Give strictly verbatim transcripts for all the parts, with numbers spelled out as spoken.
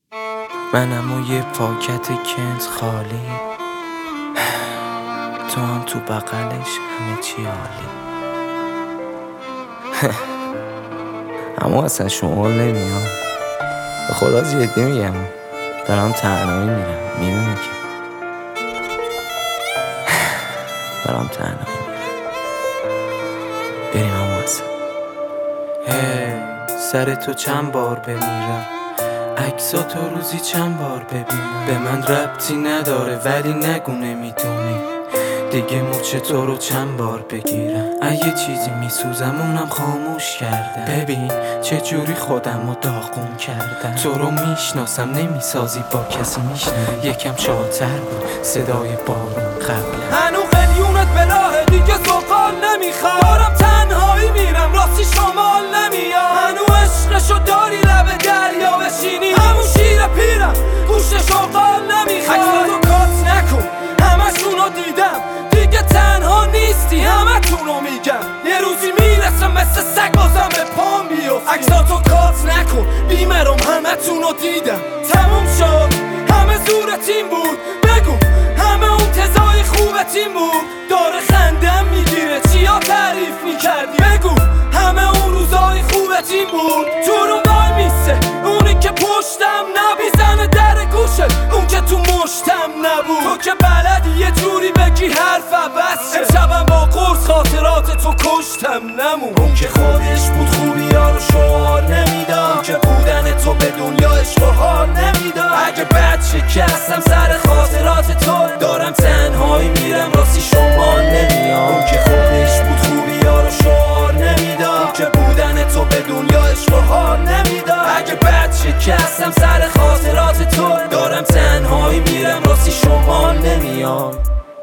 منم و یه پاکت کنز خالی، تو هم تو بغلش همه چی عالی. اما اصلا شمال نمیام، به خدا جدی میگم، دارم تنهایی میرم، میدونی که دارم تنهایی میرم. بریم اما اصلا هی سر تو چند بار بمیرم، عکسا تو روزی چند بار ببینم. به من ربطی نداره ولی نگو نمیدونی، دیگه مچ تو رو چند بار بگیرم. اگه چیزی میسوزم اونم خاموش کردم. ببین چه جوری خودم رو داغون کردم. تو رو میشناسم نمیسازی با کسی میشنم. یکم شادتر بود صدای بارون قبل. هنو قلیونت بلاهه دیگه سوقال نمیخواد. دارم تنهایی میرم راستی شمال نمیاد. هنو عشقشو داری لب دریا بشینی، همون شیر پیرم گوشت شغال نمیخواد. عکساتو کات نکن همشونو دیدم، دیگه تنها نیستی همه تونو میگم. یه روزی میرسم مثل سگ بازم به پام بیفتی. عکساتو کات نکن بیمرم همه تونو دیدم. تموم شد همه زور تیم بود، بگو همه اون تزای خوب تیم بود. داره خندم میگیره چیا تعریف میکردی، بگو همه اون روزای خوب تیم بود. تو رو وای میسه اونی که پشتم نبیزنه در گوشت، اون که تو مشتم نبود. تو که بلدی یه جوری بگی حرف عوض شه. امشبم با قرص خاطرات تو کشتم نمون. اون که خودش بود خوبی ها رو شعار نمیداد، اون که بودن تو به دنیا عشق و حال نمیداد. اگه بد شکستم سر خاطرات تو، دارم تنهایی میرم راستی شمال نمیام. اون که خودش بود خوبی ها رو شعار نمیداد، اون که بودن تو به دنیا عشق و حال نمیداد. اگه بد شکستم سر خاطرات تو، دارم تنهایی میرم راستی شمال نمیام.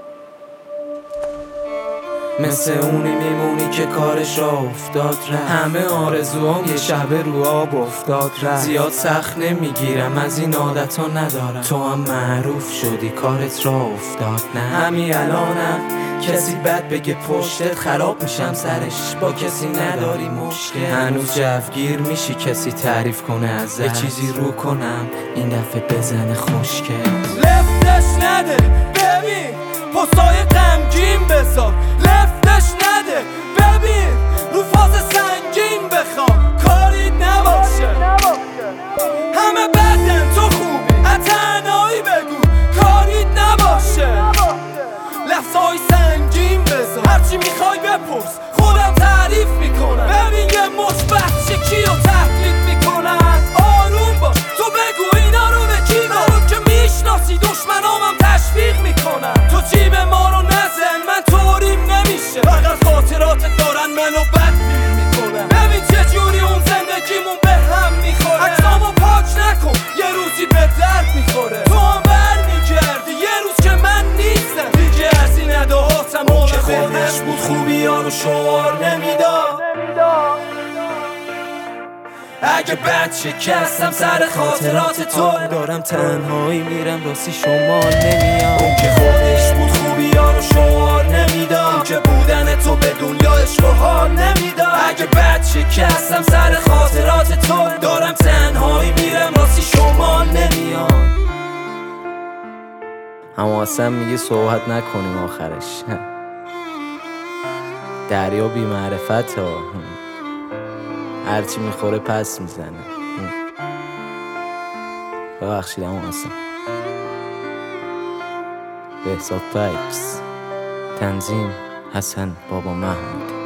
مثل اونی میمونی که کارش را افتاد رفت، همه آرزوام یه شب رو آب افتاد رفت. زیاد سخت نمیگیرم از این عادت ها ندارم، تو هم معروف شدی کارت را افتاد. نه همین الانم کسی بد بگه پشتت خراب میشم سرش، با کسی نداری مشکل. هنوز جوگیر میشی کسی تعریف کنه ازت، یه چیزی رو کنم این دفعه بزنه خوشگل. لفتش نده ببین پستای غمگین بذار، لفتش نده ببین رو فاز سنگین بخوام. کاری نباشه همه بدن تو خوبی، تنهایی بگو کاری نباشه. لفظای سنگین بذار هرچی میخوای بپرس خودم تعریف میکنم. ببین یه مش بچه کیو تحقیق میکنن. آروم باش تو بگو اینا رو به کی گفت، رو که میشناسی دشمنامم تشویق میکنن. تو جیب ما رو نزن من طوریم نمیشه، فقط خاطراتت دارن منو بدبین میکنن. ببین چه جوری اون زندگیمون به هم میخوره. عکسامو پاک نکن یه روزی به درد میخوره. تو هم برمیگردی یه روز که من نیستم، دیگه از این اداهاتم اون که خودش بود خوبی ها رو شعار نمیداد. اگه بد شکستم سر خاطرات تو، دارم تنهایی میرم راستی شمال نمیام. اون که خودش بود خوبی ها رو شعار نمیداد، اون که بودن تو به دنیا عشق و حال نمیداد. اگه بد شکستم سر خاطرات تو، دارم تنهایی میرم راستی شمال نمیام. اما اصلا میگه صحبت نکنیم آخرش، دریا بی معرفت ها، هرچی میخوره پس میزنه. ببخشید اما اصلا. بهزاد پایپس، تنظیم حسن بابا محمود.